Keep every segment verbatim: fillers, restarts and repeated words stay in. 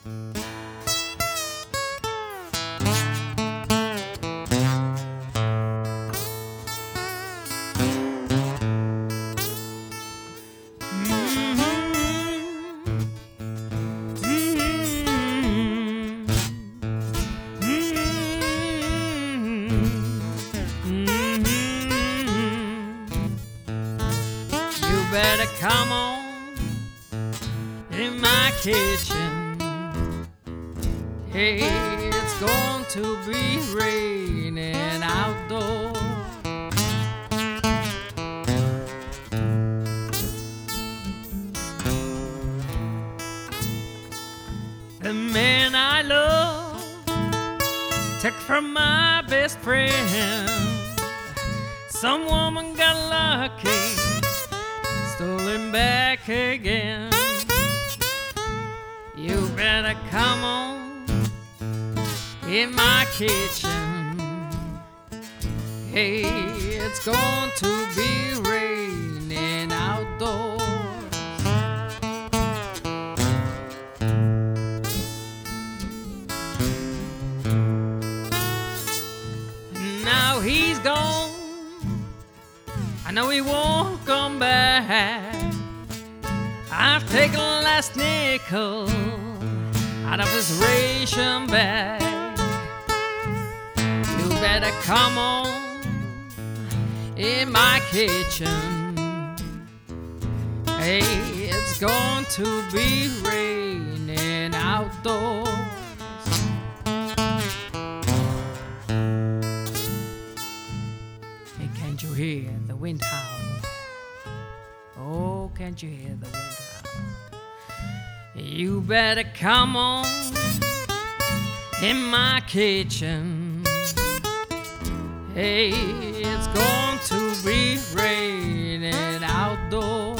Better come on in my kitchen. Hey, it's going to be raining outdoors. The man I love took from my best friend. Some woman got lucky, stole him back again. You better come on in my kitchen. Hey, it's going to be raining outdoors. Now he's gone, I know he won't come back. I've taken the last nickel out of his ration bag. You better come on in my kitchen. Hey, it's going to be raining outdoors. Hey, can't you hear the wind howl? Oh, can't you hear the wind howl? You better come on in my kitchen. Hey, it's going to be raining outdoors.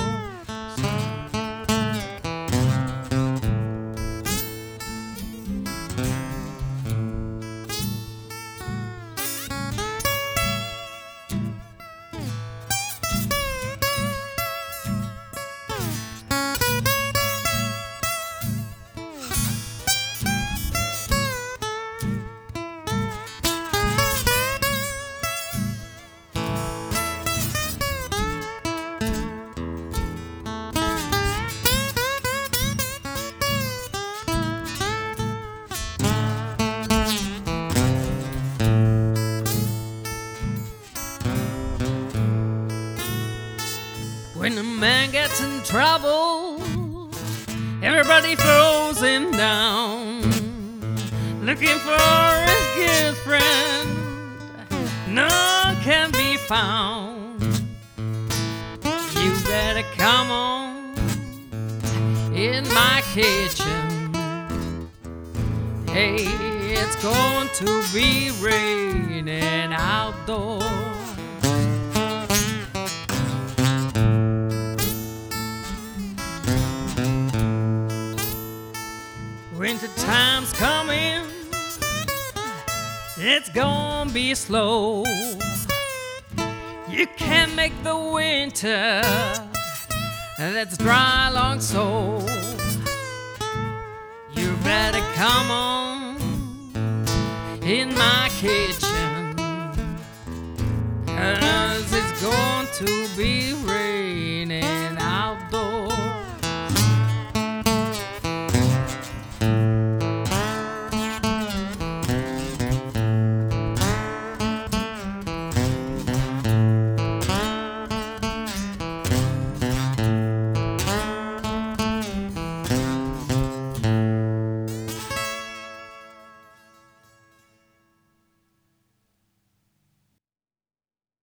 When a man gets in trouble, everybody throws him down, looking for his good friend, none can be found. You better come on in my kitchen. Hey, it's going to be raining outdoors. Winter time's coming, it's gonna be slow. You can't make the winter that's dry long so. You better come on in my kitchen, 'cause it's going to be